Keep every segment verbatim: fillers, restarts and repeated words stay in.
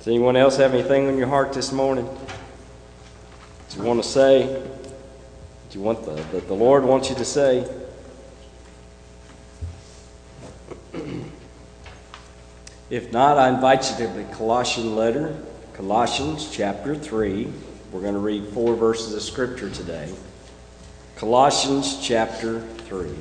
Does anyone else have anything on your heart this morning? Do you want to say? Do you want the, that the Lord wants you to say? If not, I invite you to the Colossian letter, Colossians chapter three. We're going to read four verses of Scripture today. Colossians chapter three.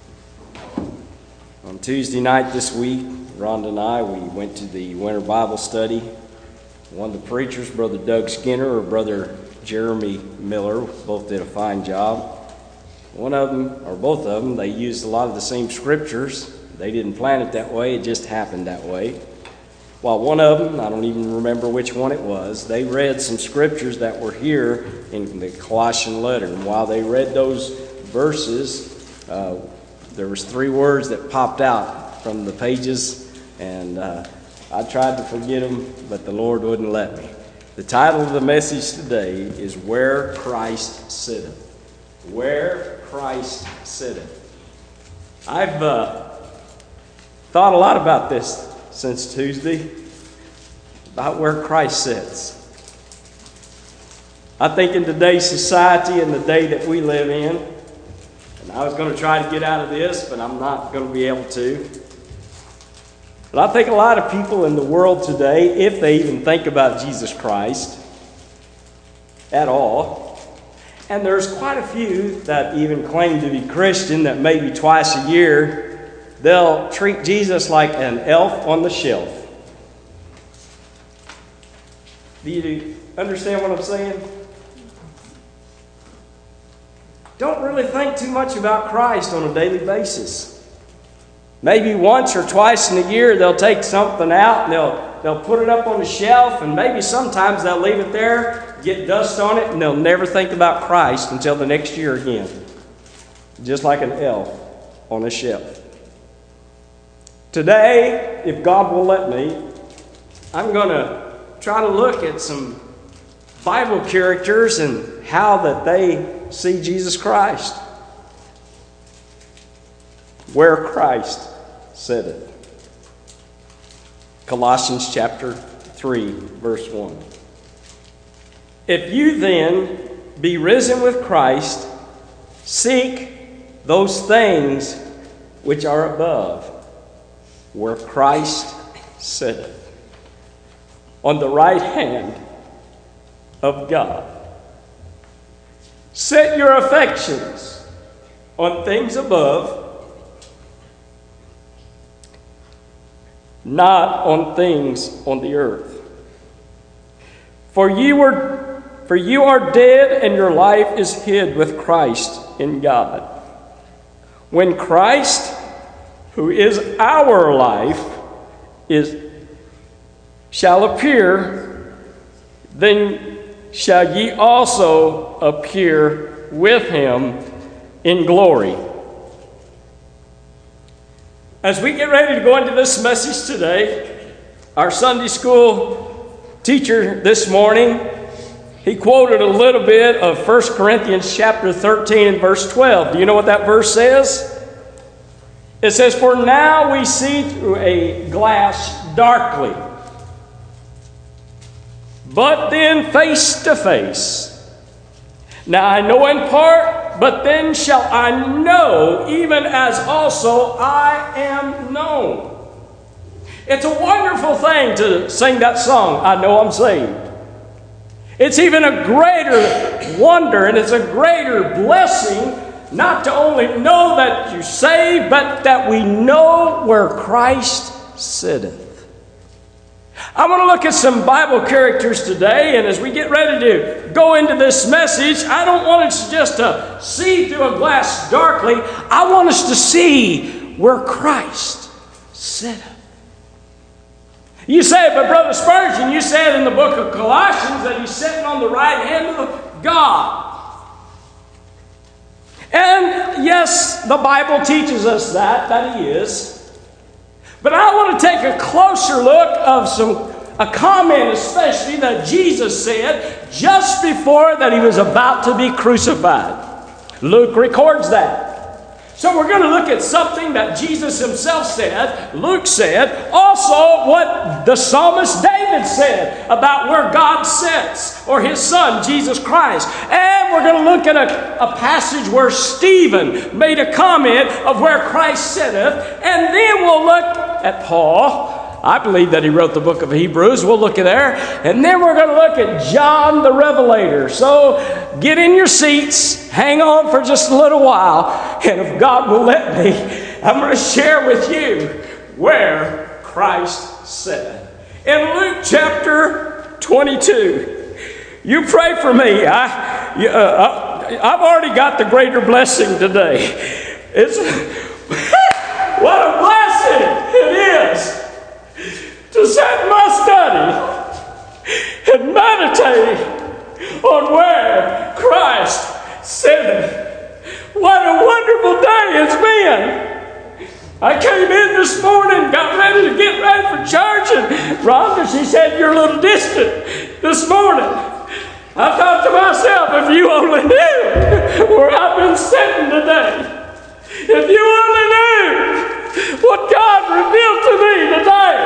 On Tuesday night this week, Rhonda and I, we went to the winter Bible study. One of the preachers, Brother Doug Skinner or Brother Jeremy Miller, both did a fine job. One of them, or both of them, they used a lot of the same scriptures. They didn't plan it that way, it just happened that way. While one of them, I don't even remember which one it was, they read some scriptures that were here in the Colossian letter. And while they read those verses, uh, there was three words that popped out from the pages, and uh, I tried to forget them, but the Lord wouldn't let me. The title of the message today is Where Christ Sitteth. Where Christ Sitteth. I've uh, thought a lot about this since Tuesday, about where Christ sits. I think in today's society and the day that we live in, and I was going to try to get out of this, but I'm not going to be able to. But I think a lot of people in the world today, if they even think about Jesus Christ at all, and there's quite a few that even claim to be Christian, that maybe twice a year, they'll treat Jesus like an elf on the shelf. Do you understand what I'm saying? Don't really think too much about Christ on a daily basis. Maybe once or twice in a year they'll take something out and they'll, they'll put it up on the shelf, and maybe sometimes they'll leave it there, get dust on it, and they'll never think about Christ until the next year again. Just like an elf on a shelf. Today, if God will let me, I'm going to try to look at some Bible characters and how that they see Jesus Christ. Where Christ sitteth. Colossians chapter three, verse one. If you then be risen with Christ, seek those things which are above, where Christ sitteth, on the right hand of God. Set your affections on things above, not on things on the earth. For you were, for you are dead, and your life is hid with Christ in God. When Christ, who is our life, is shall appear, then shall ye also appear with him in glory. As we get ready to go into this message today, our Sunday school teacher this morning, he quoted a little bit of First Corinthians chapter thirteen and verse twelve. Do you know what that verse says? It says, "For now we see through a glass darkly, but then face to face. Now I know in part, but then shall I know, even as also I am known." It's a wonderful thing to sing that song, "I Know I'm Saved." It's even a greater wonder, and it's a greater blessing not to only know that you're saved, but that we know where Christ sitteth. I want to look at some Bible characters today, and as we get ready to go into this message, I don't want us just to see through a glass darkly. I want us to see where Christ sitteth. You say, but Brother Spurgeon, you said in the book of Colossians that he's sitting on the right hand of God. And yes, the Bible teaches us that, that he is. But I want to take a closer look of some a comment especially that Jesus said just before that he was about to be crucified. Luke records that. So we're going to look at something that Jesus himself said, Luke said, also what the psalmist David David said about where God sits, or his son, Jesus Christ. And we're going to look at a, a passage where Stephen made a comment of where Christ sitteth. And then we'll look at Paul. I believe that he wrote the book of Hebrews. We'll look at there. And then we're going to look at John the Revelator. So get in your seats. Hang on for just a little while. And if God will let me, I'm going to share with you where Christ said. In Luke chapter twenty-two. You pray for me. I, uh, I've already got the greater blessing today. It's what a blessing it is to sit in my study and meditate on where Christ sitteth. What a wonderful day it's been. I came in this morning, got ready to get ready for church, and Rhonda, she said, you're a little distant this morning. I thought to myself, if you only knew where I've been sitting today. If you only knew what God revealed to me today.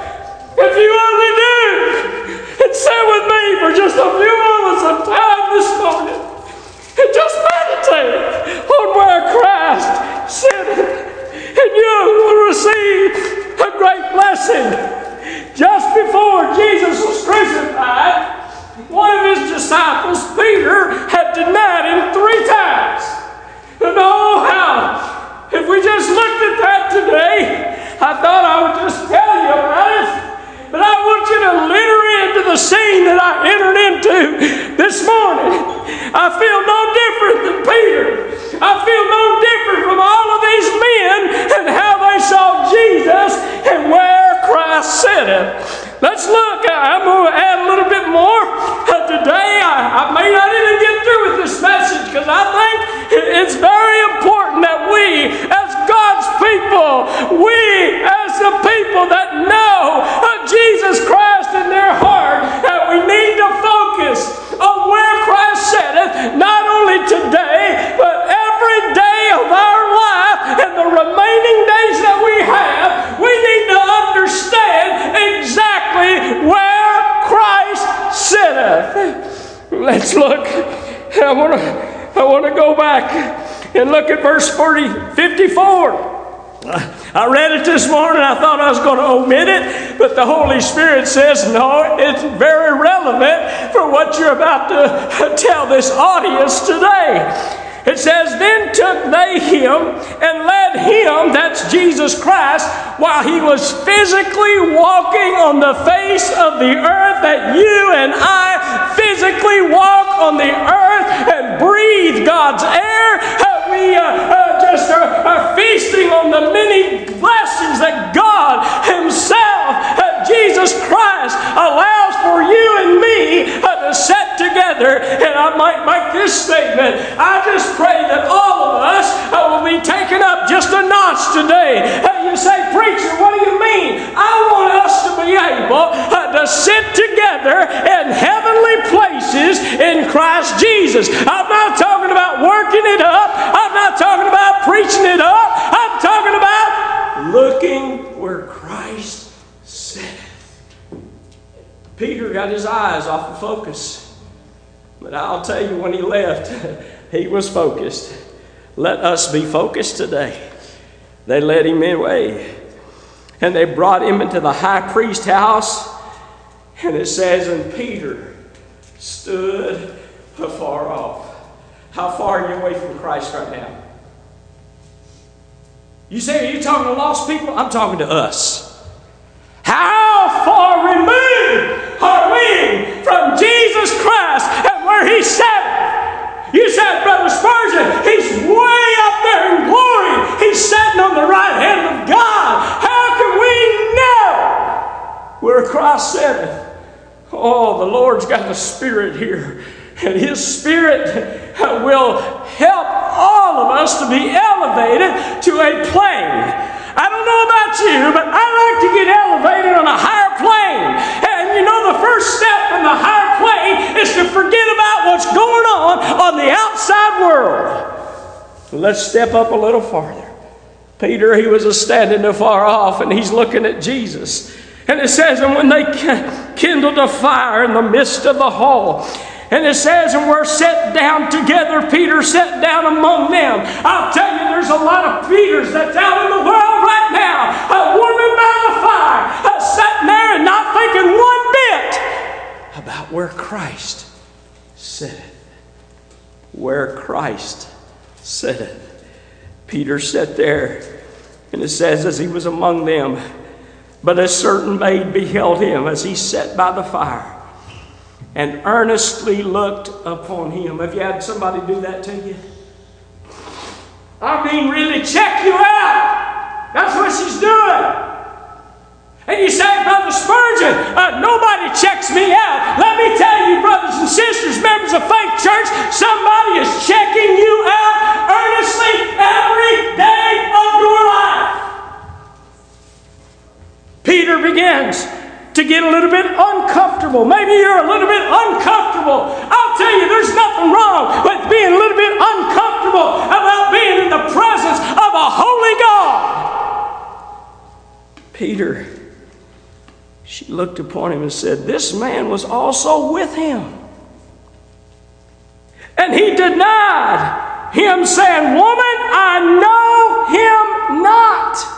If you only knew and sit with me for just a few moments of time this morning and just meditate on where Christ sitteth. And you will receive a great blessing. Just before Jesus was crucified, one of his disciples, Peter, had denied him three times. And oh, how, if we just looked at that today, I thought I would just tell you about it. But I want you to enter into the scene that I entered into this morning. I feel no different than Peter. I feel no different from all of these men and how they saw Jesus and where Christ sitteth. Let's look. I'm going to add a little bit more. Uh, today, I, I may not even get through with this message because I think it's very important that we, as God's people, we, as the people that know of Jesus Christ in their heart, that we need to focus on where Christ sitteth, not only today, but every day of our life and the remaining days that we have. We need to understand exactly where Christ sitteth. Let's look. I want to I want to go back and look at verse forty, fifty-four. I read it this morning. I thought I was going to omit it, but the Holy Spirit says, no, it's very relevant for what you're about to tell this audience today. It says, then took they him and led him, that's Jesus Christ, while he was physically walking on the face of the earth, that you and I physically walk on the earth and breathe God's air. We uh, uh, just are, are feasting on the many blessings that God himself, uh, Jesus Christ, allows for you and me uh, to set together. And I might make this statement. I just pray that all of us uh, will be taken up just a notch today. Uh, you say, preacher, what do you mean? I want us to be able uh, to sit together in heavenly places in Christ Jesus. I'm not talking about working it up. I'm not talking about preaching it up. I'm talking about looking where Christ sitteth. Peter got his eyes off of focus. But I'll tell you, when he left, he was focused. Let us be focused today. They led him away. And they brought him into the high priest's house. And it says, and Peter stood afar off. How far are you away from Christ right now? You say, are you talking to lost people? I'm talking to us. How far removed are we from Jesus Christ and where he sat? You said, Brother Spurgeon, he's way up there in glory. He's sitting on the right hand of God. How can we know where Christ sitteth? Oh, the Lord's got the Spirit here. And his Spirit will help all of us to be elevated to a plane. I don't know about you, but I like to get elevated on a higher plane. And you know, the first step from the higher plane is to forget about what's going on on the outside world. Let's step up a little farther. Peter, he was standing afar off, and he's looking at Jesus. And it says, and when they kindled a fire in the midst of the hall, and it says, and we're set down together, Peter sat down among them. I'll tell you, there's a lot of Peters that's out in the world right now, uh, warming by the fire, uh, sitting there and not thinking one bit about where Christ sitteth. Where Christ sitteth. Peter sat there, and it says, as he was among them, but a certain maid beheld him as he sat by the fire, and earnestly looked upon him. Have you had somebody do that to you? I mean, really check you out. That's what she's doing. And you say, Brother Spurgeon, uh, nobody checks me out. Let me tell you, brothers and sisters, members of Faith Church, somebody is checking you out earnestly every day of your life. Peter begins to get a little bit uncomfortable. Maybe you're a little bit uncomfortable. I'll tell you, there's nothing wrong with being a little bit uncomfortable about being in the presence of a holy God. Peter, she looked upon him and said, this man was also with him. And he denied him, saying, woman, I know him not.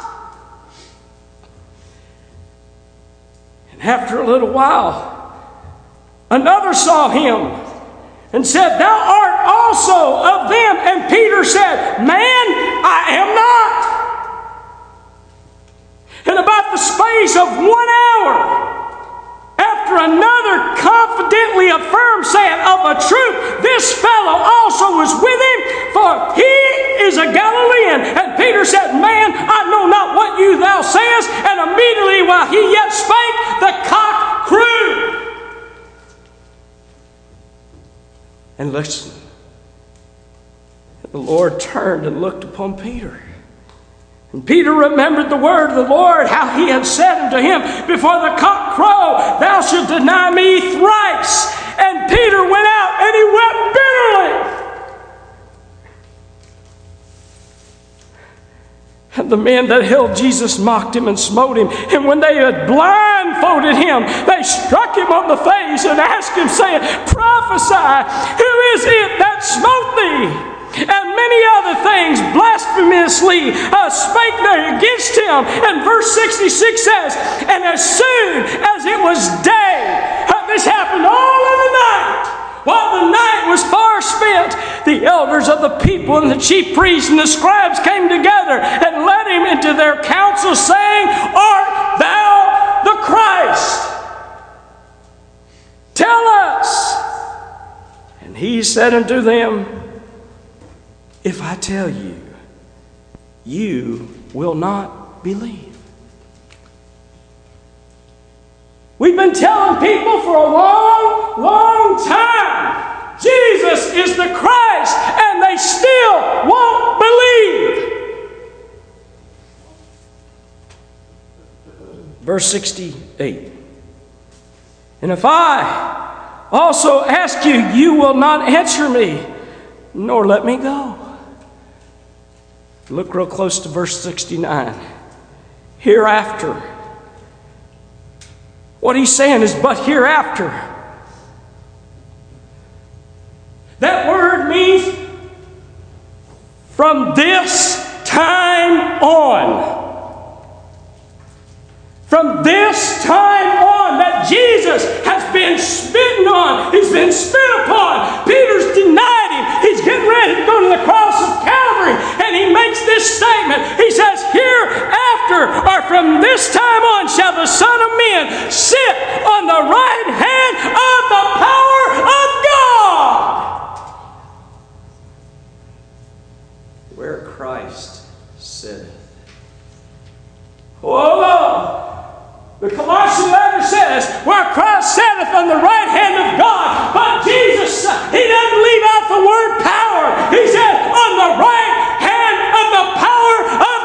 After a little while, another saw him and said, thou art also of them. And Peter said, man, I am not. And about the space of one hour, after another confidently affirmed, saying, of a truth, this fellow also was with him, for he is a Galilean. And Peter said, man, I know not what you thou sayest. And immediately while he yet spake, the cock crew. And listen, the Lord turned and looked upon Peter. And Peter remembered the word of the Lord, how he had said unto him, before the cock crow, thou shalt deny me thrice. And Peter went out and he wept bitterly. And the men that held Jesus mocked him and smote him. And when they had blindfolded him, they struck him on the face and asked him, saying, prophesy, who is it that smote thee? And many other things blasphemously uh, spake they against him. And verse sixty-six says, and as soon as it was day, uh, this happened all in the night. While the night was far spent, the elders of the people and the chief priests and the scribes came together and led him into their council, saying, art thou the Christ? Tell us. And he said unto them, if I tell you, you will not believe. We've been telling people for a long, long time, Jesus is the Christ, and they still won't believe. Verse sixty-eight. And if I also ask you, you will not answer me, nor let me go. Look real close to verse sixty-nine. Hereafter. What he's saying is, but hereafter. That word means from this time on. From this time on that Jesus has been spitting on. He's been spit upon. Peter's denied him. He's getting ready to go to the cross of Calvary. And he makes this statement. He says, hereafter, or from this time on, shall the Son of Man sit on the right hand of the power of God. Where Christ sitteth. Oh, the Colossian letter says, where Christ sitteth on the right hand of God. But Jesus, he doesn't leave out the word power. He said, on the right hand of the power of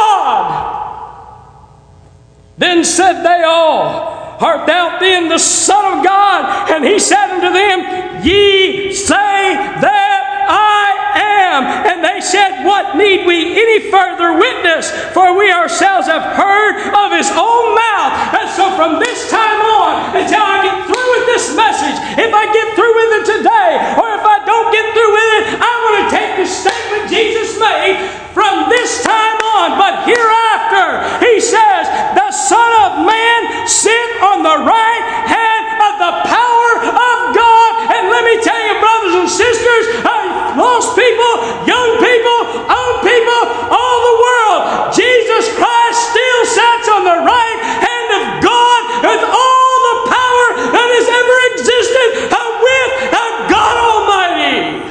God. Then said they all, art thou then the Son of God? And he said unto them, ye say that I am. And they said, what need we any further witness? For we ourselves have heard of his own mouth, as So from this time on, until I get through with this message, if I get through with it today, or if I don't get through with it, I want to take the statement Jesus made from this time on. But hereafter, he says, the Son of Man sit on the right hand of the power of God. And let me tell you, brothers and sisters, uh, lost people, young people, old people, all the world, Jesus Christ still sits on the right hand of God with all the power that has ever existed uh, with uh, God Almighty.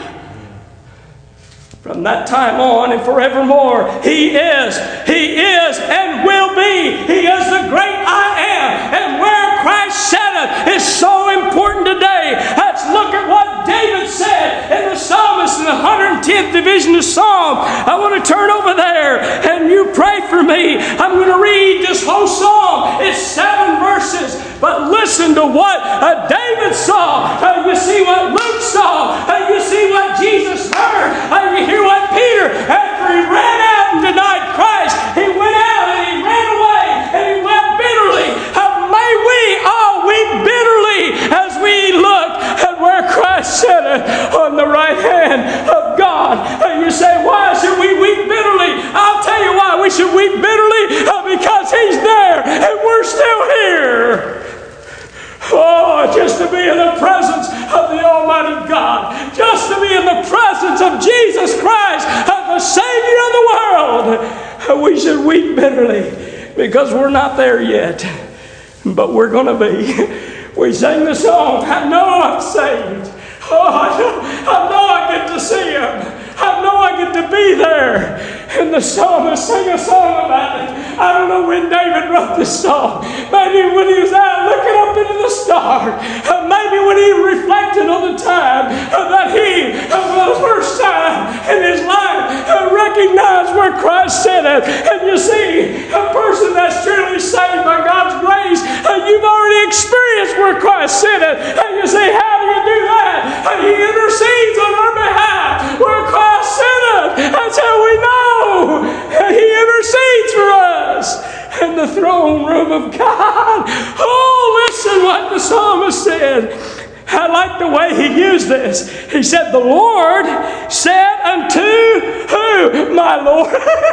From that time on and forevermore, He is, He is and will be. He is the great I am. And where Christ said it is so important today. Let's look at what David said in the Psalmist in the one hundred tenth division of Psalm. I want to turn over there and you pray for me. I'm going to read this whole Psalm. It's seven verses. But listen to what uh, David saw. Uh, you see what Luke saw. Uh, you see what Jesus heard. Uh, you hear what Peter, after he ran out and denied Christ, he went out and he ran away and he wept bitterly. Uh, may we all weep bitterly as we look at where Christ sat on the right hand of God. Uh, you say, why should we weep bitterly? I'll tell you why we should weep bitterly. Uh, because He's there and we're still here. Oh, just to be in the presence of the Almighty God. Just to be in the presence of Jesus Christ, the Savior of the world. We should weep bitterly because we're not there yet. But we're going to be. We sang the song, I know I'm saved. Oh, I know I, know I get to see Him. I know I get to be there. And the psalmist sang a song about it. I don't know when David wrote this song. Maybe when he was out looking up into the stars. Uh, maybe when he reflected on the time uh, that he, uh, for the first time in his life, uh, recognized where Christ said it. And you see, a person that's truly saved by God's grace, uh, you've already experienced where Christ said it. And you say, how do you do that? Uh, he intercedes on our behalf where Christ said it. That's how we know. He intercedes for us in the throne room of God. Oh, listen what the psalmist said. I like the way he used this. He said, the Lord said unto who? My Lord.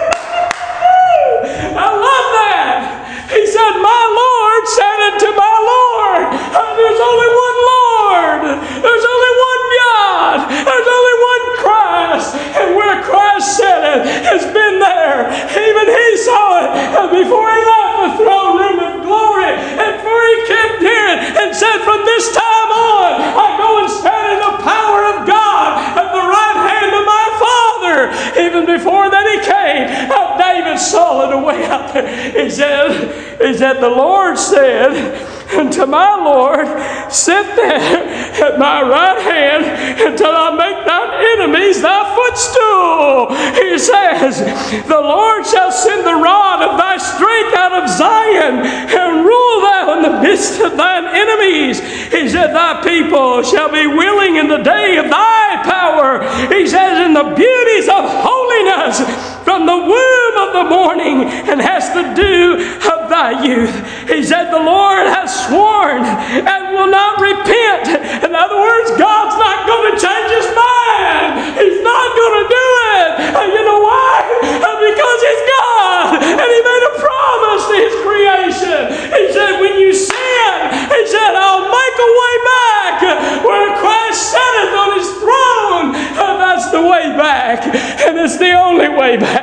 I love that. He said, my Lord said unto my Lord. There's only one Lord. There's only one God. There's only one Christ. And where Christ said it has been there. Even He saw it before He left the throne room of glory. And before He kept hearing and said, from this time on, I go and stand in the power of God at the right hand of my Father. Even before that He came, David saw it away out there. He said, he said, the Lord said unto my Lord, sit there at my right hand until I make thine enemies thy footstool. He says, the Lord shall send the rod of thy strength out of Zion and rule thou in the midst of thine enemies. He said, thy people shall be willing in the day of thy power. He says, in the beauties of holiness from the womb of the morning and has the dew of thy youth. He said, the Lord has sworn and will not repent. In other words, God's not going to change His mind. He's not going to do it. And you know why? Because He's God. And He made a promise to His creation. He said, when you sin, He said, I'll make a way back. Where Christ sitteth on His throne, that's the way back. And it's the only way back.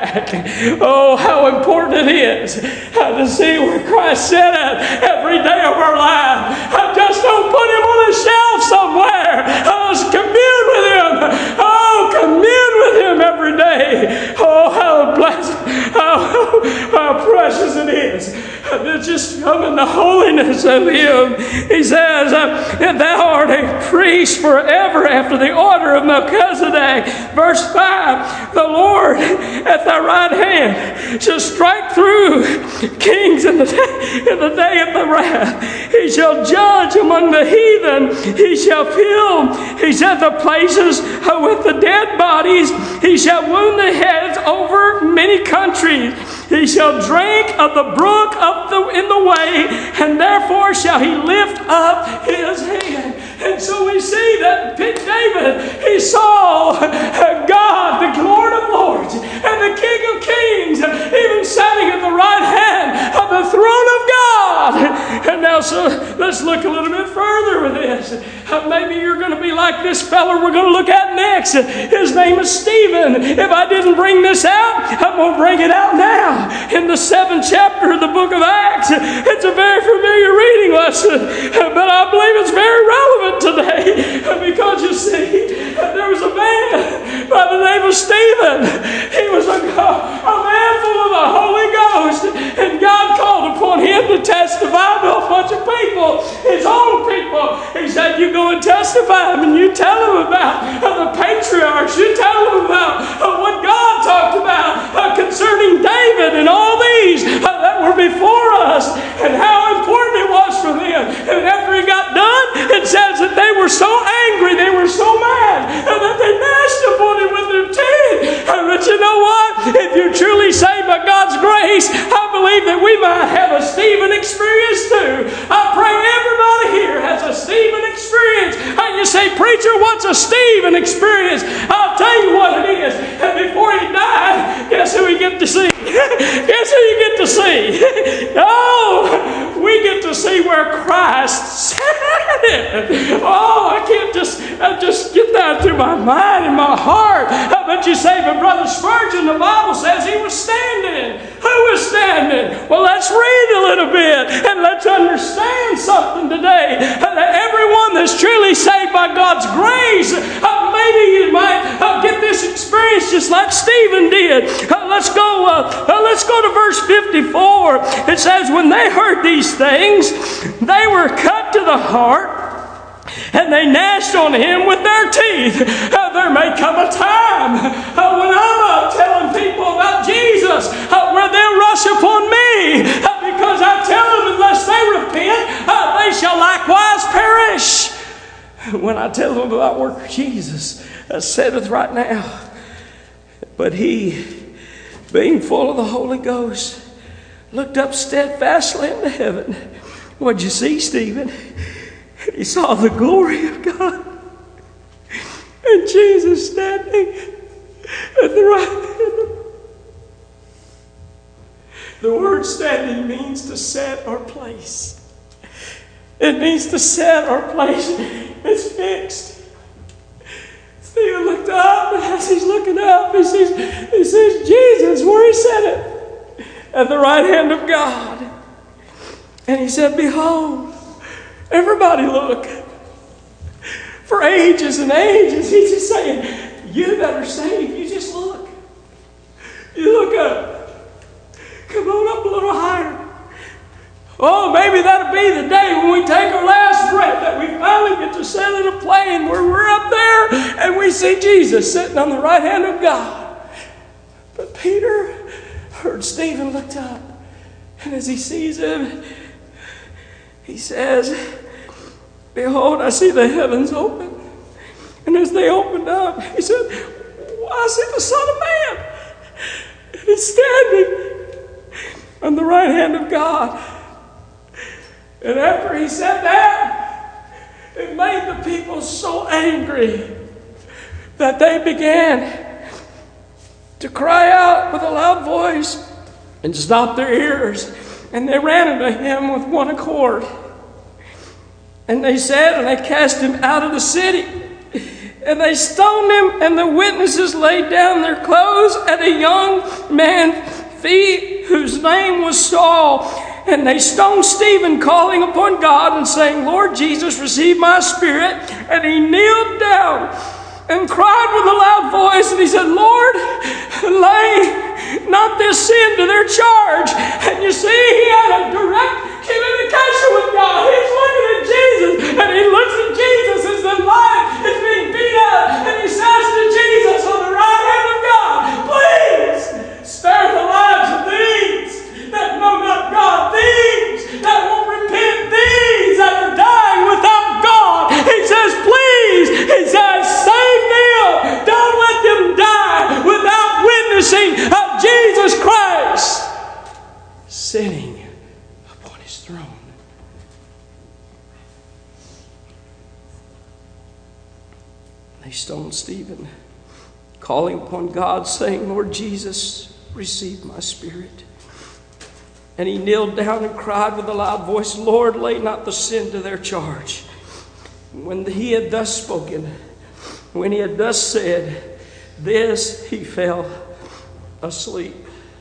Oh, how important it is to see where Christ sat at every day of our life. Just don't put Him on a shelf somewhere. Just commune with Him. Oh, commune with Him every day. Oh, how blessed, how, how precious it is to just come in the holiness of Him. He says, thou art a priest forever after the order of Melchizedek. Verse five, the Lord at thy right hand shall strike through kings in the day, in the day of the wrath. He shall judge among the heathen. He shall fill, he said, the places with the dead bodies. He shall wound the heads over many countries. He shall drink of the brook of the, in the way, and therefore shall he lift up his hand. And so we see that David, he saw God, the Lord of Lords, and the King of Kings, even sitting at the right hand of the throne of God. And now, so let's look a little bit further with this. Uh, maybe you're going to be like this fellow we're going to look at next. His name is Stephen. If I didn't bring this out, I'm going to bring it out now. In the seventh chapter of the book of Acts, it's a very familiar reading lesson, but I believe it's very relevant today, because you see, there was a man by the name of Stephen. He was a, a man full of the Holy Ghost, and God called upon him to testify to a bunch of people, his own people. He said, you go and testify and you tell them about uh, the patriarchs, you tell them about uh, what God talked about uh, concerning David and all these uh, that were before us, and how important it was for them. And after he got done, it says that they were so angry, they were so mad, and that they gnashed upon him with their teeth. Uh, but you know what? If you're truly saved by God's grace, I believe that we might have a Stephen experience too. I pray everybody here has a Stephen experience. And you say, preacher, what's a Stephen experience? I'll tell you what it is. And before he died, guess who we get to see? Guess who you get to see? Oh, we get to see where Christ sat. Oh, I can't just, I just get that through my mind and my heart. But you say, but Brother Spurgeon, the Bible says he was standing. Who was standing? Well, let's read a little bit and let's understand something today. That everyone that's truly saved by God's grace, uh, maybe you might uh, get this experience just like Stephen did. Uh, let's go. Uh, uh, let's go to verse fifty-four. It says, when they heard these things, they were cut to the heart, and they gnashed on him with their teeth. Uh, there may come a time uh, when I'm uh, telling people about Jesus uh, where they'll rush upon me uh, because I tell them unless they repent, uh, they shall likewise perish. When I tell them about where Jesus uh, sitteth right now, but he, being full of the Holy Ghost, looked up steadfastly into heaven. What'd you see, Stephen? He saw the glory of God, and Jesus standing at the right hand. The word standing means to set or place. It means to set or place. It's fixed. Stephen looked up, and as he's looking up, he sees, he sees Jesus where he sat it, at the right hand of God. And he said, behold, everybody look. For ages and ages, he's just saying, you that are saved, you just look. You look up. Come on up a little higher. Oh, maybe that'll be the day when we take our last breath, that we finally get to sit in a plane where we're up there and we see Jesus sitting on the right hand of God. But Peter heard Stephen looked up, and as he sees him, he says, behold, I see the heavens open. And as they opened up, he said, well, I see the Son of Man. And he's standing on the right hand of God. And after he said that, it made the people so angry that they began to cry out with a loud voice and stop their ears. And they ran unto him with one accord. And they said, and they cast him out of the city. And they stoned him, and the witnesses laid down their clothes at a young man's feet, whose name was Saul. And they stoned Stephen, calling upon God and saying, Lord Jesus, receive my spirit. And he kneeled down and cried with a loud voice, and he said, Lord, lay not this sin to their charge. And you see, he had a direct communication with God. He's looking at Jesus, and he looks at Jesus as the light is being beat up, and he says to Jesus on the right hand of God, please spare the lives of these that know not God, these that won't repent, these that are dying without God. He says, please, he says, save them. Don't let them die stoned Stephen, calling upon God, saying, Lord Jesus, receive my spirit. And he kneeled down and cried with a loud voice, Lord, lay not the sin to their charge. When he had thus spoken, when he had thus said this, he fell asleep.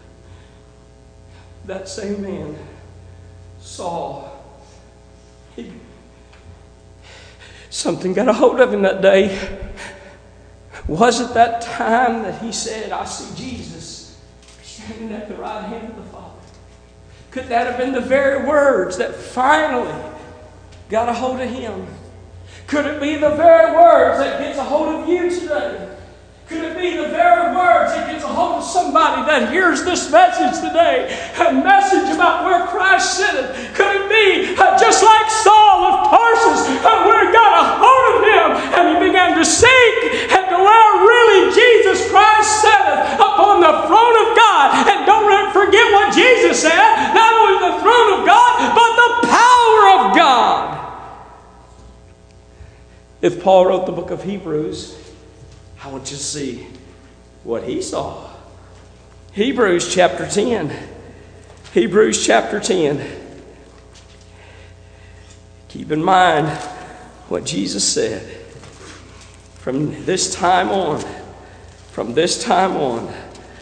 That same man, Saul, he, something got a hold of him that day. Was it that time that he said, I see Jesus standing at the right hand of the Father? Could that have been the very words that finally got a hold of him? Could it be the very words that gets a hold of you today? Could it be the very words that gets a hold of somebody that hears this message today? A message about where Christ sitteth. Could it be uh, just like Saul of Tarsus, uh, where it got a hold of him and he began to seek and to where really Jesus Christ sitteth upon the throne of God. And don't forget what Jesus said, not only the throne of God, but the power of God. If Paul wrote the book of Hebrews, I want you to see what he saw. Hebrews chapter ten. Hebrews chapter ten. Keep in mind what Jesus said. From this time on, from this time on,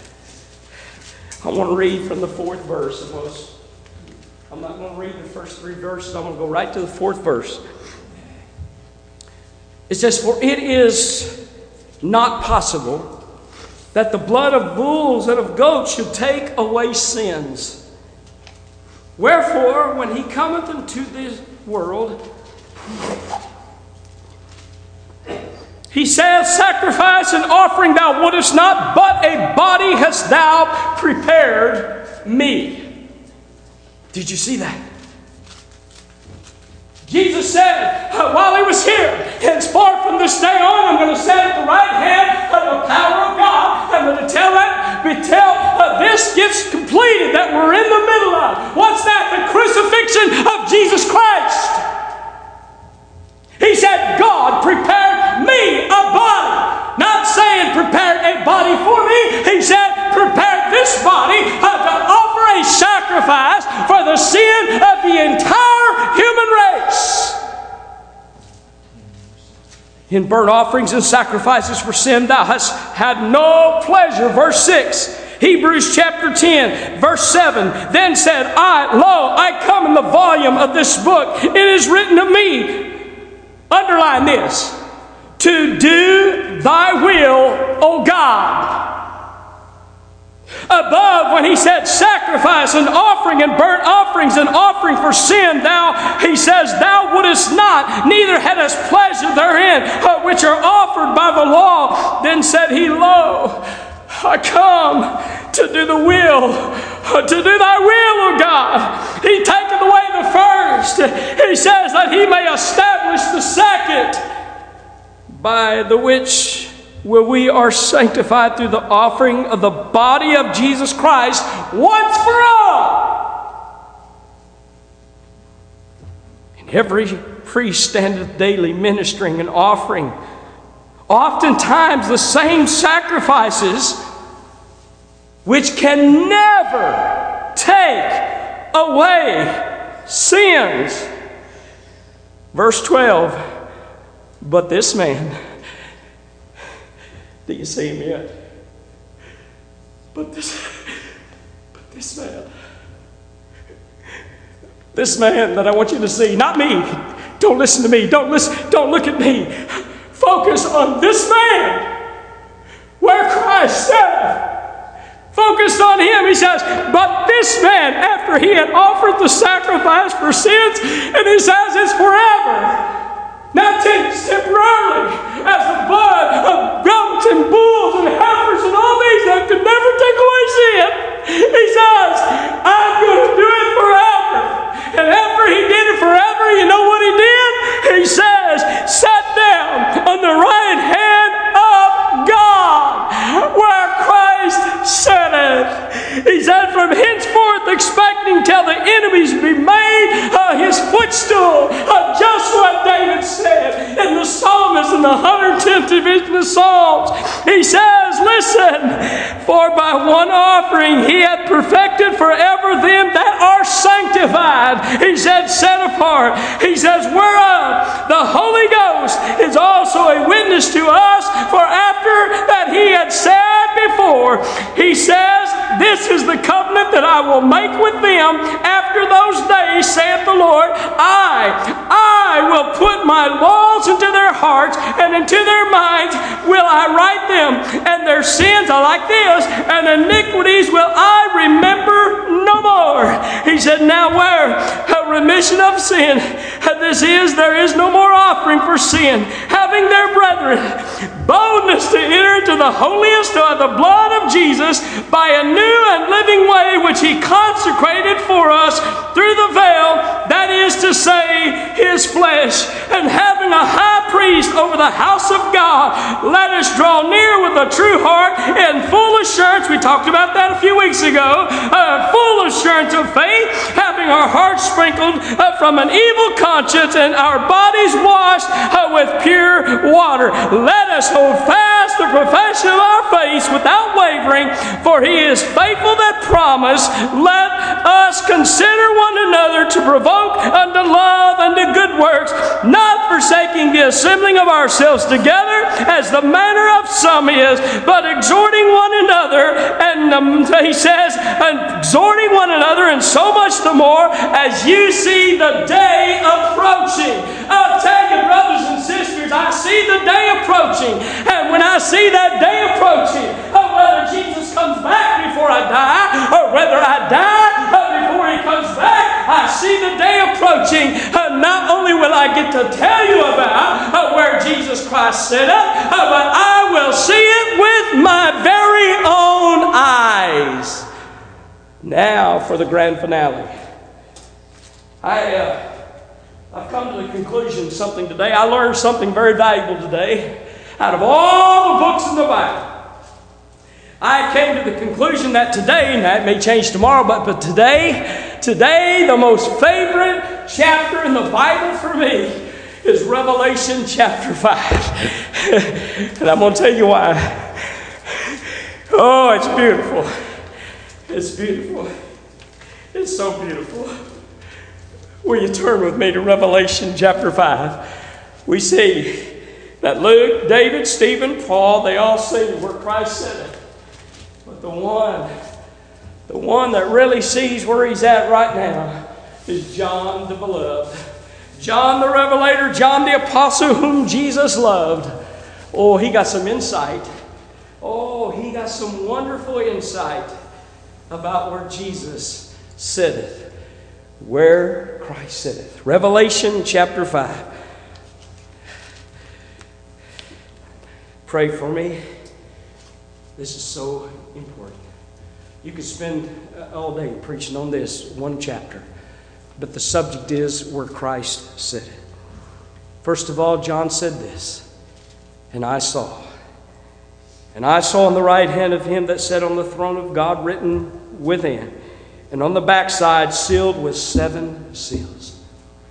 I want to read from the fourth verse. Of most, I'm not going to read the first three verses. I'm going to go right to the fourth verse. It says, for it is not possible that the blood of bulls and of goats should take away sins. Wherefore, when he cometh into this world, he says, sacrifice and offering thou wouldest not, but a body hast thou prepared me. Did you see that? Jesus said, uh, while he was here, henceforth from this day on, I'm going to sit at the right hand of the power of God. I'm going to tell that until uh, this gets completed that we're in the middle of. What's that? The crucifixion of Jesus Christ. He said, God prepared me a body. Not saying prepared a body for me. He said, prepared this body uh, to offer a sacrifice for the sin of the entire human race. In burnt offerings and sacrifices for sin, thou hast had no pleasure. Verse six. Hebrews chapter ten, verse seven. Then said I, lo, I come in the volume of this book. It is written of me. Underline this. To do thy will, O God. Above, when he said sacrifice and offering and burnt offerings and offering for sin, thou, he says, thou wouldest not, neither hadst pleasure therein, which are offered by the law. Then said he, lo, I come to do the will, to do thy will, O God. He taketh away the first. He says that he may establish the second, by the which where we are sanctified through the offering of the body of Jesus Christ once for all. And every priest standeth daily ministering and offering oftentimes the same sacrifices which can never take away sins. Verse twelve. But this man, do you see him yet? But this, but this man, this man that I want you to see, not me. Don't listen to me. Don't listen. Don't look at me. Focus on this man, where Christ said. Focused on him, he says, but this man, after he had offered the sacrifice for sins, and he says it's forever. Not temporarily, as the blood of goats and bulls and heifers and all these that could never take away sin. He says, I'm going to do it forever. And after he did it forever, you know what he did? He says, sat down on the right hand of God, where Christ sitteth. He said, from henceforth expecting till the enemies be made uh, his footstool. Uh, just what David said in the psalmist in in the one hundred tenth division of Psalms. He says, listen, for by one offering he hath perfected forever them that are sanctified. He said, set apart. He says, whereof the Holy Ghost is also a witness to us, for after that he had said before, he says, this is the covenant that I will make with them after those days, saith the Lord. I, I will put my laws into their hearts, and into their minds will I write them, and their sins, I like this, and iniquities will I remember no more. He said, now where a remission of sin, this is, there is no more offering for sin, having their brethren boldness to enter into the holiest of the blood of Jesus by a new and living way which he consecrated for us through the veil, that is to say, his flesh. And having a high priest over the house of God, let us draw near with a true heart and full assurance. We talked about that a few weeks ago. Uh, full assurance of faith, having our hearts sprinkled uh, from an evil conscience and our bodies washed uh, with pure water. Let us hold fast the profession of our faith without wavering, for he is faithful that promise. Let us consider one another to provoke unto love and to good works, not forsaking the assembling of ourselves together, as the manner of some is, but exhorting one another, and um, he says, exhorting one another, and so much the more as you see the day approaching. I'll tell you, brothers and sisters, I see the day approaching, and when I see that day approaching, oh, whether Jesus comes back before I die, or whether I die before he comes back, I see the day approaching. Uh, not only will I get to tell you about uh, where Jesus Christ set up, uh, but I will see it with my very own eyes. Now for the grand finale. I, uh, I've come to the conclusion of something today. I learned something very valuable today. Out of all the books in the Bible, I came to the conclusion that today, and that may change tomorrow, but, but today, today, the most favorite chapter in the Bible for me is Revelation chapter five. And I'm going to tell you why. Oh, it's beautiful. It's beautiful. It's so beautiful. Will you turn with me to Revelation chapter five? We see that Luke, David, Stephen, Paul, they all see where Christ said it. But the one, the one that really sees where he's at right now is John the Beloved. John the Revelator, John the Apostle whom Jesus loved. Oh, he got some insight. Oh, he got some wonderful insight about where Jesus sitteth. Where Christ sitteth. Revelation chapter five. Pray for me. This is so important. You could spend all day preaching on this one chapter, but the subject is where Christ sitteth. First of all, John said this, and I saw. And I saw on the right hand of him that sat on the throne of God written within, and on the backside sealed with seven seals.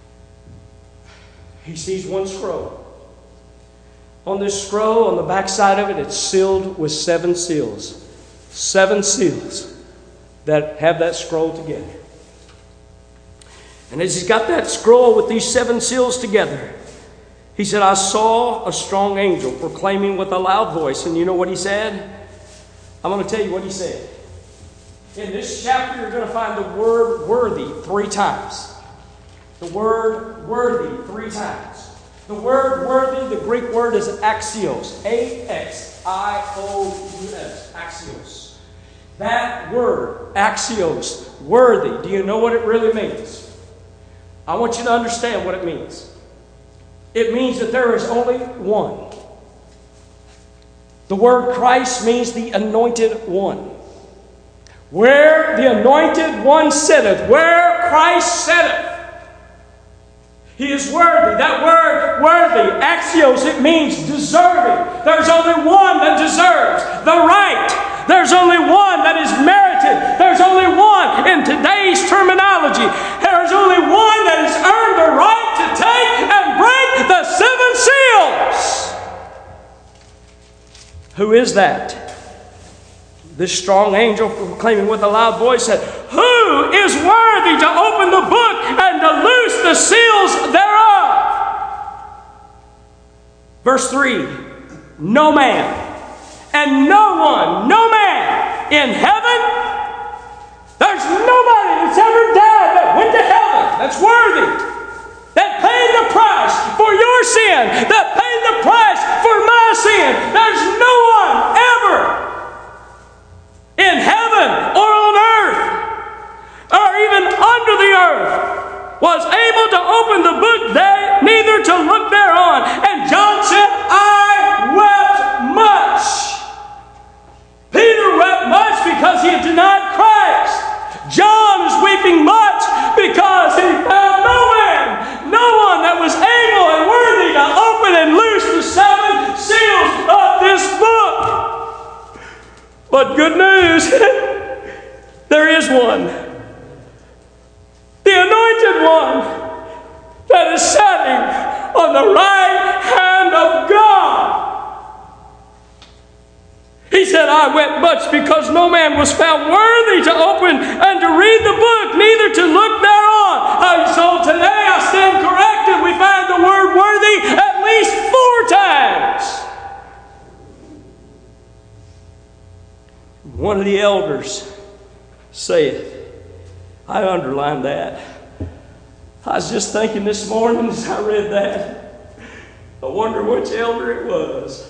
He sees one scroll. On this scroll, on the backside of it, it's sealed with seven seals. Seven seals that have that scroll together. And as he's got that scroll with these seven seals together, he said, I saw a strong angel proclaiming with a loud voice. And you know what he said? I'm going to tell you what he said. In this chapter, you're going to find the word worthy three times. The word worthy three times. The word worthy, the Greek word is axios. A X I O U S. Axios. That word, axios, worthy, do you know what it really means? I want you to understand what it means. It means that there is only one. The word Christ means the anointed one. Where the anointed one sitteth, where Christ sitteth, he is worthy. That word, worthy, axios, it means deserving. There's only one that deserves the right. There's only one that is merited. There's only one, in today's terminology, there's only one that has earned the right to take and break the seven seals. Who is that? This strong angel proclaiming with a loud voice said, Who is worthy to open the book and to loose the seals thereof? Verse three, no man, and no one, no man in heaven, there's nobody that's ever died that went to heaven that's worthy, that paid the price for your sin, that paid the price for my sin. There's no one ever in heaven or on earth or even under the earth was able to open the book there, neither to look thereon. And John said, I wept much. Peter wept much because he had denied Christ. John is weeping much because he found no man, no one that was able and worthy to open and loose the seven seals of this book. But good news, there is one. The anointed one that is sitting on the right hand of God. He said, I wept much because no man was found worthy to open and to read the book, neither to look thereon. Uh, so today I stand corrected. We find the word worthy at least four times. One of the elders saith, I underlined that. I was just thinking this morning as I read that, I wonder which elder it was.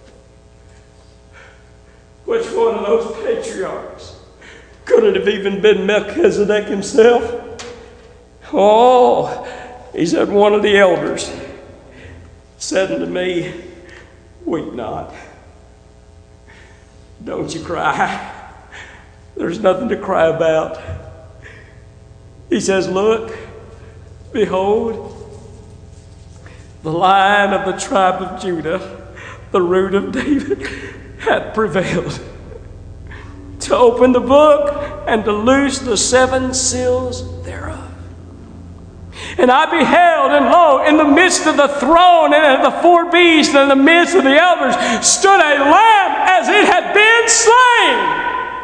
Which one of those patriarchs? Could it have even been Melchizedek himself? Oh, he said, one of the elders said unto me, weep not. Don't you cry. There's nothing to cry about. He says, look, behold, the Lion of the tribe of Judah, the Root of David, hath prevailed to open the book and to loose the seven seals thereof. And I beheld, and lo, in the midst of the throne and of the four beasts and in the midst of the elders stood a lamb as it had been slain,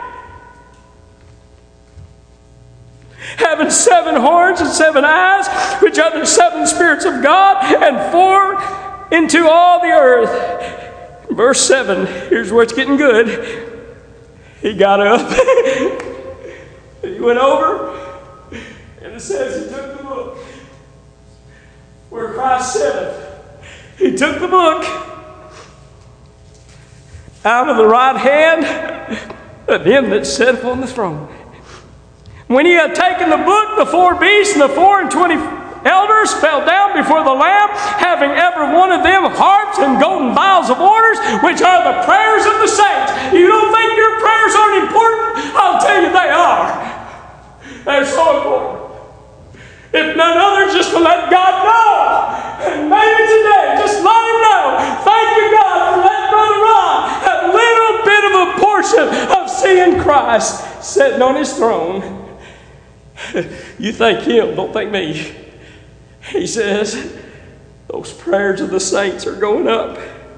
having seven horns and seven eyes, which are the seven spirits of God, and four into all the earth. Verse seven, here's where it's getting good. He got up, he went over, and it says he took the book. Where Christ said, he took the book out of the right hand of him that sitteth on the throne. When he had taken the book, the four beasts and the four and twenty elders fell down before the Lamb, having every one of them harps and golden vials of orders, which are the prayers of the saints. You don't think your prayers aren't important? I'll tell you they are. They're so important. If none other, just to let God know. And maybe today, just let him know. Thank you, God, for letting Brother Ron have a little bit of a portion of seeing Christ sitting on his throne. You thank him, don't thank me. He says, those prayers of the saints are going up.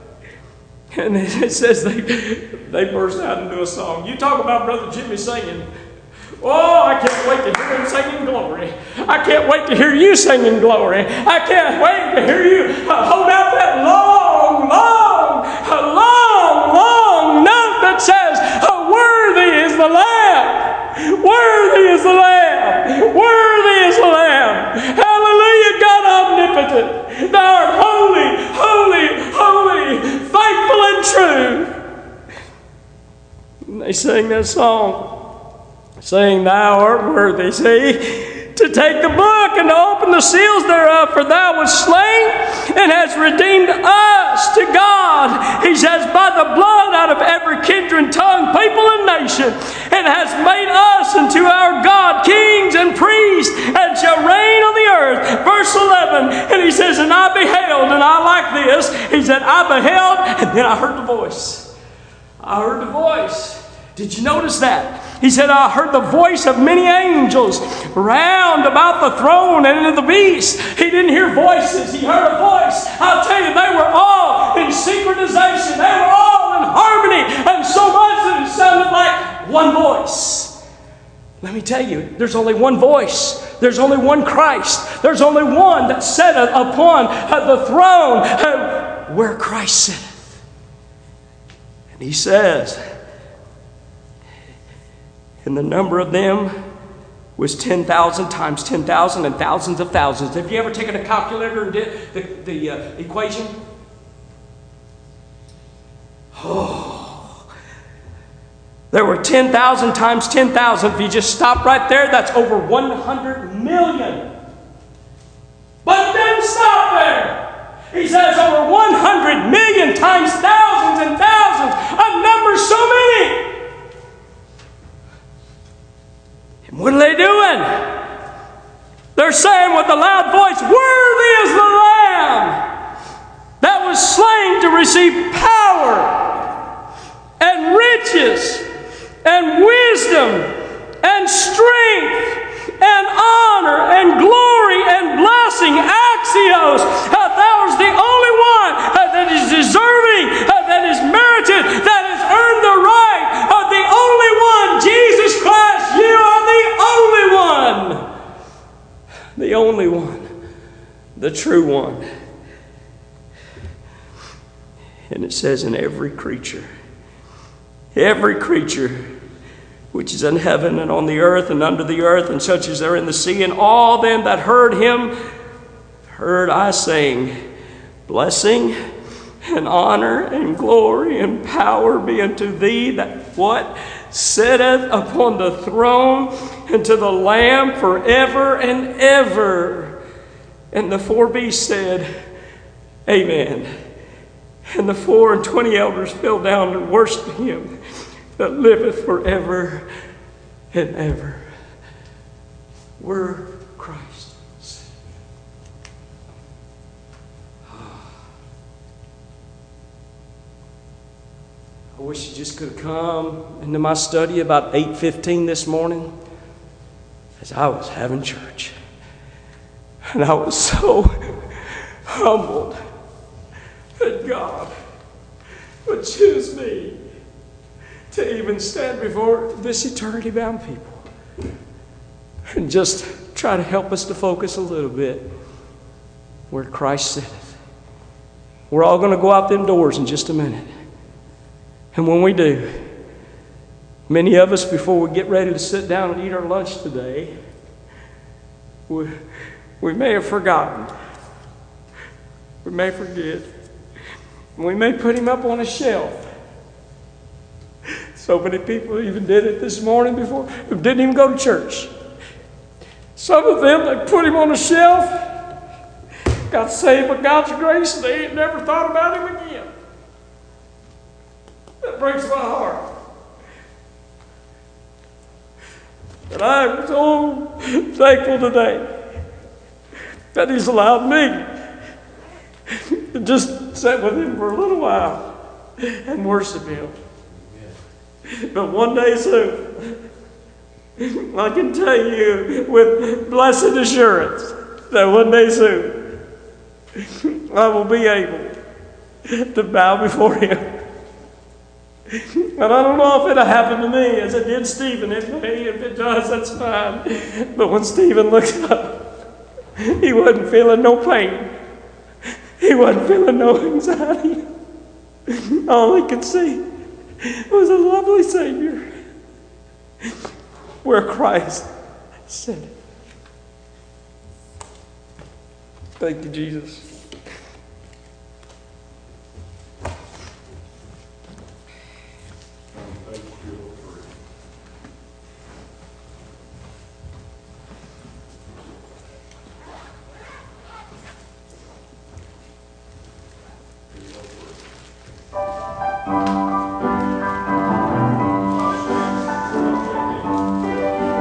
And it says they, they burst out into a song. You talk about Brother Jimmy singing. Oh, I can't wait to hear him singing glory. I can't wait to hear you singing glory. I can't wait to hear you hold out that long, long, long, long note that says, worthy is the Lamb. Worthy is the Lamb. Worthy is the Lamb. Hallelujah, God omnipotent. Thou art holy, holy, holy, faithful and true. And they sang that song, saying, Thou art worthy, see, to take the book and to open the seals thereof, for thou wast slain and hast redeemed us to God. He says, by the blood out of every kindred, tongue, people, and nation, and has made us unto our God kings and priests, and shall reign on the earth. Verse eleven, and he says, and I beheld, and I like this, he said, I beheld, and then I heard the voice. I heard the voice. Did you notice that? He said, I heard the voice of many angels round about the throne and of the beast. He didn't hear voices. He heard a voice. I'll tell you, they were all in synchronization. They were all in harmony harmony, and so much that it sounded like one voice. Let me tell you, there's only one voice. There's only one Christ. There's only one that sitteth upon the throne where Christ sitteth. And he says, and the number of them was ten thousand times ten thousand and thousands of thousands. Have you ever taken a calculator and did the, the uh, equation? Oh. There were ten thousand times ten thousand. If you just stop right there, that's over one hundred million. But it didn't stop there. He says over one hundred million times thousands and thousands. A number so many. And what are they doing? They're saying with a loud voice, worthy is the Lamb that was slain to receive power and riches and wisdom and strength and honor and glory and blessing. Axios, uh, thou art the only one uh, that is deserving, uh, that is merited, that has earned the right, uh, the only one, Jesus Christ, you are the only one. The only one, the true one. And it says in every creature, every creature which is in heaven and on the earth and under the earth and such as are in the sea, and all them that heard him, heard I saying, blessing and honor and glory and power be unto thee that what? Sitteth upon the throne and to the Lamb forever and ever. And the four beasts said, Amen. And the four and twenty elders fell down and worshipped him that liveth forever and ever. Where Christ said. I wish you just could have come into my study about eight fifteen this morning as I was having church. And I was so humbled that God would choose me to even stand before this eternity-bound people and just try to help us to focus a little bit where Christ sitteth. We're all going to go out them doors in just a minute. And when we do, many of us, before we get ready to sit down and eat our lunch today, we, we may have forgotten. We may forget. We may put him up on a shelf. So many people even did it this morning before, who didn't even go to church. Some of them, they put him on a shelf, got saved by God's grace, and they ain't never thought about him again. That breaks my heart. But I'm so thankful today that he's allowed me to just sit with him for a little while and worship him. But one day soon, I can tell you with blessed assurance that one day soon, I will be able to bow before him. And I don't know if it'll happen to me as it did Stephen. If, if it does, that's fine. But when Stephen looked up, he wasn't feeling no pain. He wasn't feeling no anxiety. All he could see was a lovely Savior where Christ said it. Thank you, Jesus.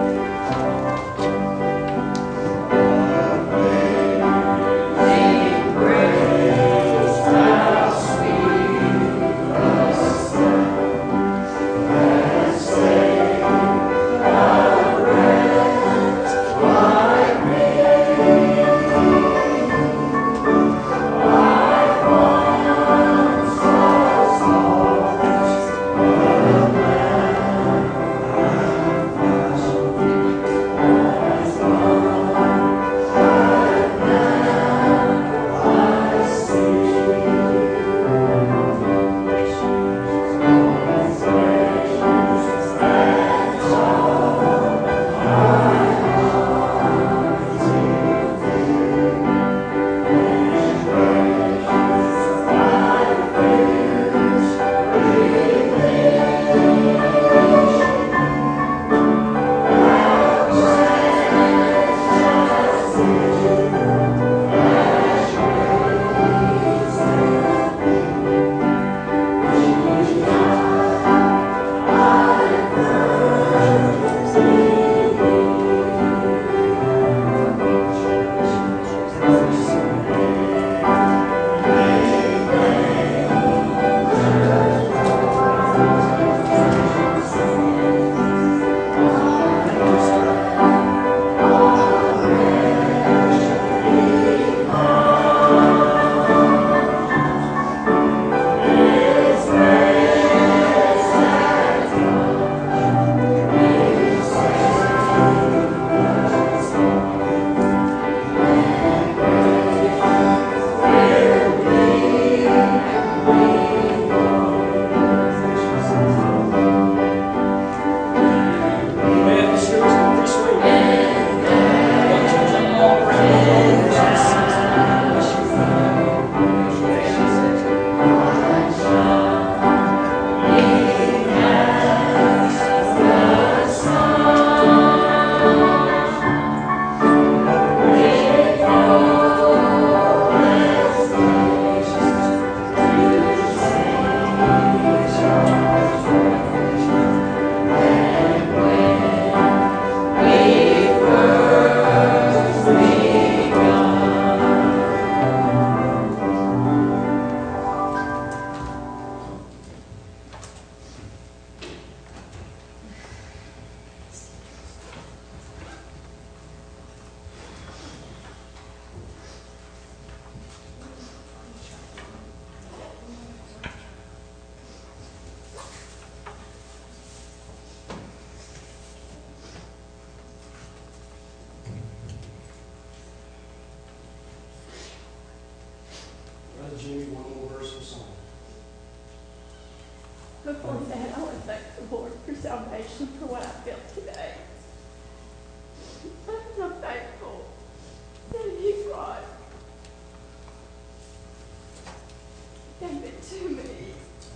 Amen. for what I felt today. I'm so thankful that He brought David to me.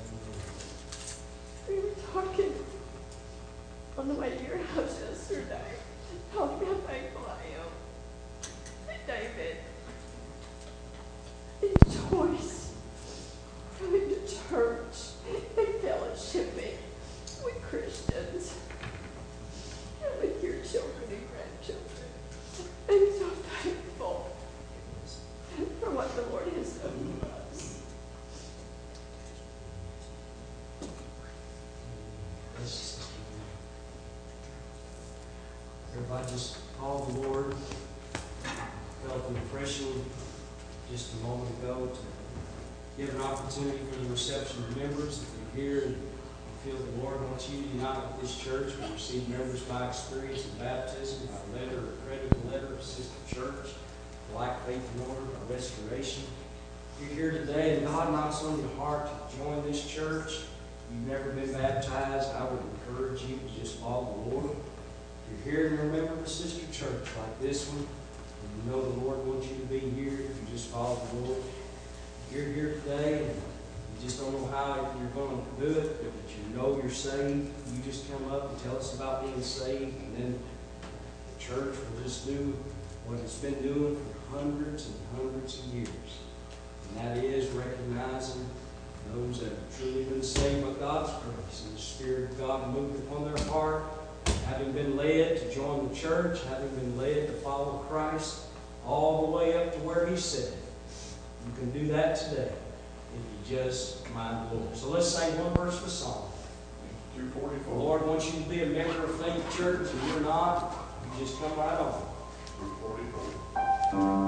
We were talking on the way to your house yesterday, talking how thankful I am that David enjoys coming to church and fellowshipping with Christians and with your children and grandchildren. I'm so thankful for what the Lord has done for us. Everybody just called the Lord. Felt the impression just a moment ago to give an opportunity for the reception of members. If you're here and you feel the Lord wants you to unite with this church, we receive members by experience and baptism, by letter or credited letter of sister church, like faith and order, by restoration. If you're here today and God knocks on your heart to join this church, you've never been baptized, I would encourage you to just follow the Lord. If you're here and remember the sister church like this one, and you know the Lord wants you to be here, if you just follow the Lord. If you're here today and you just don't know how you're going to do it, but you know you're saved, you just come up and tell us about being saved, and then the church will just do what it's been doing for hundreds and hundreds of years. And that is recognizing those that have truly been saved by God's grace, and the Spirit of God moved upon their heart, having been led to join the church, having been led to follow Christ, all the way up to where He said. You can do that today if you just mind the Lord. So let's sing one verse of a song. two forty-four. The Lord wants you to be a member of Faith Church, and you're not, you just come right on. two forty-four.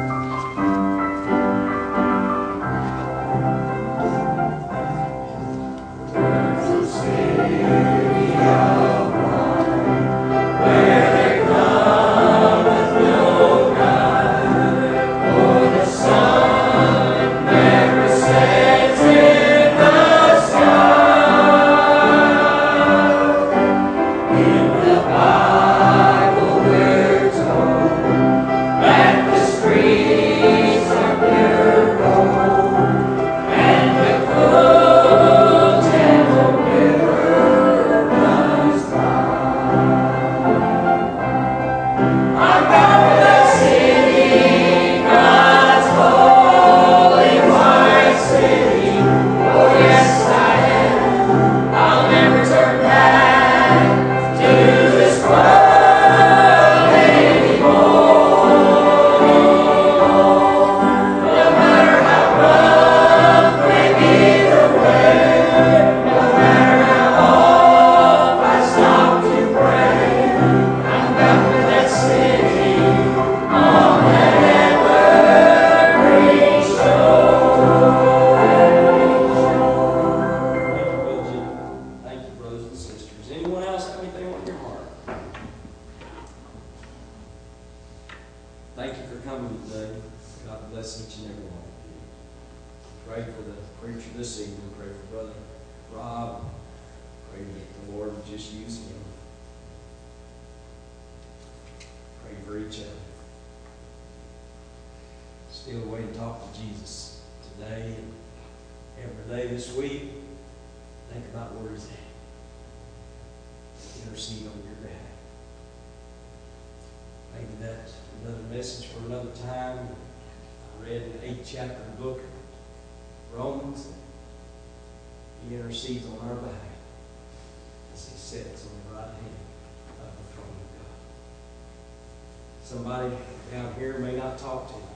Somebody down here may not talk to you.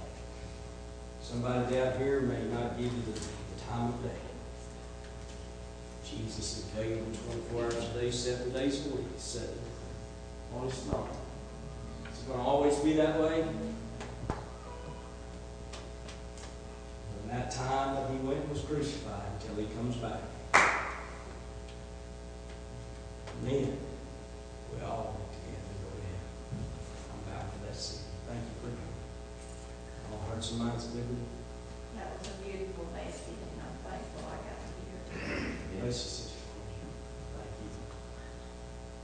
Somebody down here may not give you the, the time of day. Jesus is available twenty-four hours a day, seven days a week. Seven. Well, it's not. It's going to always be that way. From that time that He went and was crucified until He comes back. And then we all get together and go to heaven. I'm bound for that seat. Thank you for coming. All hearts and minds at liberty. That was a beautiful message, and I'm thankful I got to hear it. Bless you, sister. Thank you.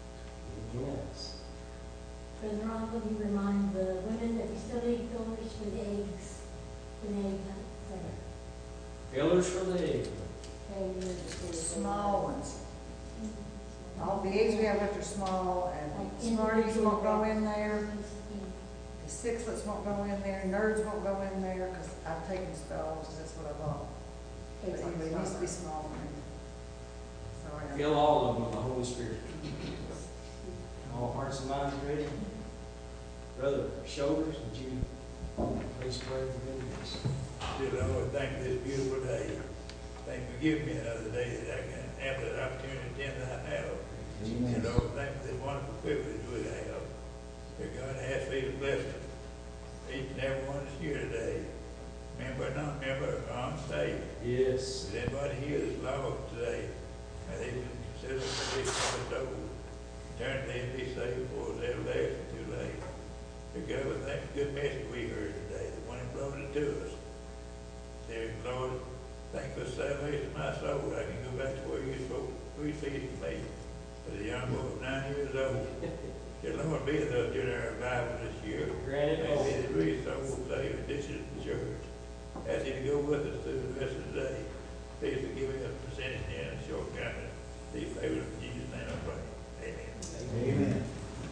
how could you remind the women that we still need fillers for the eggs, for the egg hunt, Fillers for the egg. so. Small ones. All the eggs we have left are small, Like and Smarties won't go in individual there, eggs, the sixlets won't go in there, nerds won't go in there, because I've taken spells, because that's what I bought. But anyway, it needs to be small. Sorry. Fill all of them with the Holy Spirit. All hearts and minds ready? Brother Shoulders, would you please pray for me? Dear Lord, thank you for this beautiful day. Thank you for giving me another day that I can have that opportunity to attend that house. Dear Lord, thank you for this wonderful privilege we have. Dear God, I ask for you to bless each and every one that's here today. Member or non-member, on stage. Yes. If anybody here that's lost today, may they consider the big soul. Turn to them, be saved before they're left too late. Dear God, we thank the good message we heard today, the one that brought it to us. Dear Lord, thank you for the salvation of my soul. I can go back to where you spoke, where you feeding me. As a young boy of nine years old. Dear Lord, be with us during our revival this year. Granted, May be the reason soul saved in this is the church. Ask you to go with us through the rest of the day. Please forgive us for sinning and shortcomings. These favors in Jesus' name I pray. Amen. Amen.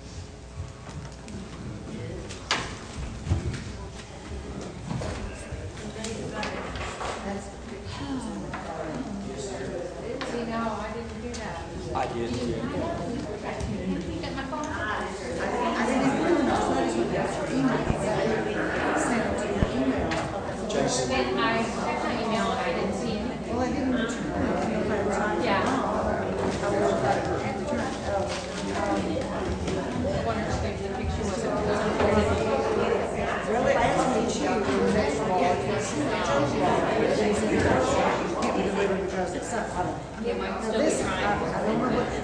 See, no, I didn't do that. I did too. You got my phone? I didn't even put the studies with that email. Sent it to your email. Then I checked my email and I didn't see anything. Well, I didn't return it. I don't know if I returned it. Yeah. I will try to return it. Oh, I wonder if the picture was. really, I asked me to choose next of all, because it tells you that. It can't be delivered because it's not, I don't. It might Now, still this be